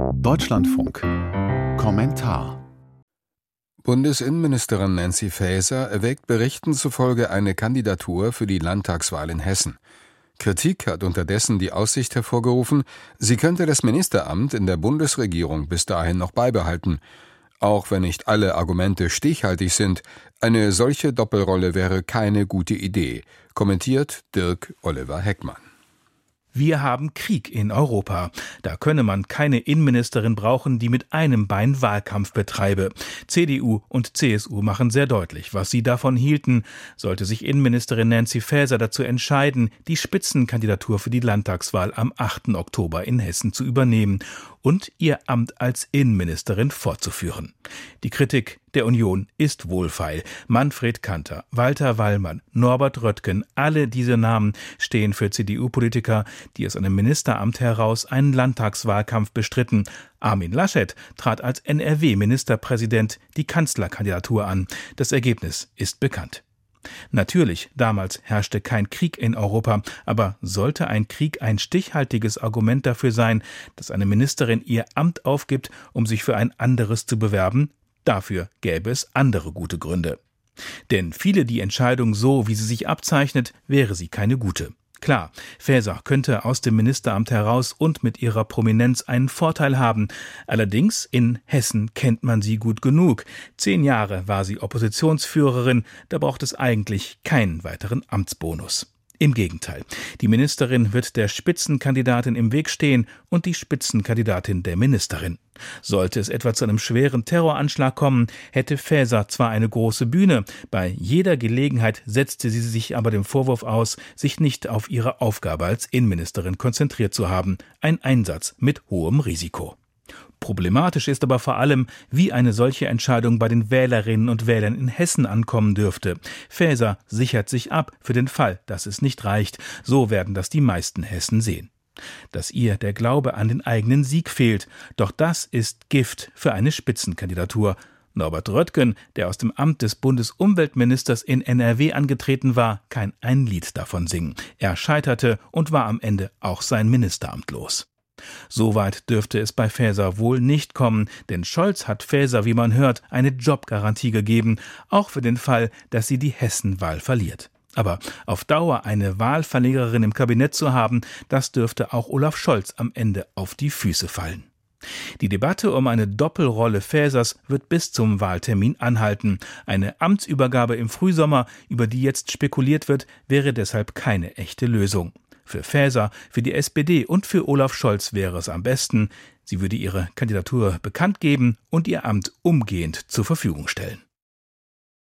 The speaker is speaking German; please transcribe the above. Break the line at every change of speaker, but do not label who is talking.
Deutschlandfunk. Kommentar.
Bundesinnenministerin Nancy Faeser erwägt Berichten zufolge eine Kandidatur für die Landtagswahl in Hessen. Kritik hat unterdessen die Aussicht hervorgerufen, sie könnte das Ministeramt in der Bundesregierung bis dahin noch beibehalten. Auch wenn nicht alle Argumente stichhaltig sind, eine solche Doppelrolle wäre keine gute Idee, kommentiert Dirk Oliver Heckmann.
Wir haben Krieg in Europa. Da könne man keine Innenministerin brauchen, die mit einem Bein Wahlkampf betreibe. CDU und CSU machen sehr deutlich, was sie davon hielten, sollte sich Innenministerin Nancy Faeser dazu entscheiden, die Spitzenkandidatur für die Landtagswahl am 8. Oktober in Hessen zu übernehmen und ihr Amt als Innenministerin fortzuführen. Die Kritik der Union ist wohlfeil. Manfred Kanter, Walter Wallmann, Norbert Röttgen, alle diese Namen stehen für CDU-Politiker, die aus einem Ministeramt heraus einen Landtagswahlkampf bestritten. Armin Laschet trat als NRW-Ministerpräsident die Kanzlerkandidatur an. Das Ergebnis ist bekannt. Natürlich, damals herrschte kein Krieg in Europa, aber sollte ein Krieg ein stichhaltiges Argument dafür sein, dass eine Ministerin ihr Amt aufgibt, um sich für ein anderes zu bewerben? Dafür gäbe es andere gute Gründe. Denn fiele die Entscheidung so, wie sie sich abzeichnet, wäre sie keine gute. Klar, Faeser könnte aus dem Ministeramt heraus und mit ihrer Prominenz einen Vorteil haben. Allerdings, in Hessen kennt man sie gut genug. 10 Jahre war sie Oppositionsführerin, da braucht es eigentlich keinen weiteren Amtsbonus. Im Gegenteil, die Ministerin wird der Spitzenkandidatin im Weg stehen und die Spitzenkandidatin der Ministerin. Sollte es etwa zu einem schweren Terroranschlag kommen, hätte Faeser zwar eine große Bühne, bei jeder Gelegenheit setzte sie sich aber dem Vorwurf aus, sich nicht auf ihre Aufgabe als Innenministerin konzentriert zu haben, ein Einsatz mit hohem Risiko. Problematisch ist aber vor allem, wie eine solche Entscheidung bei den Wählerinnen und Wählern in Hessen ankommen dürfte. Faeser sichert sich ab für den Fall, dass es nicht reicht. So werden das die meisten Hessen sehen. Dass ihr der Glaube an den eigenen Sieg fehlt. Doch das ist Gift für eine Spitzenkandidatur. Norbert Röttgen, der aus dem Amt des Bundesumweltministers in NRW angetreten war, kann ein Lied davon singen. Er scheiterte und war am Ende auch sein Ministeramt los. Soweit dürfte es bei Faeser wohl nicht kommen, denn Scholz hat Faeser, wie man hört, eine Jobgarantie gegeben, auch für den Fall, dass sie die Hessenwahl verliert. Aber auf Dauer eine Wahlverliererin im Kabinett zu haben, das dürfte auch Olaf Scholz am Ende auf die Füße fallen. Die Debatte um eine Doppelrolle Faesers wird bis zum Wahltermin anhalten. Eine Amtsübergabe im Frühsommer, über die jetzt spekuliert wird, wäre deshalb keine echte Lösung. Für Faeser, für die SPD und für Olaf Scholz wäre es am besten, sie würde ihre Kandidatur bekannt geben und ihr Amt umgehend zur Verfügung stellen.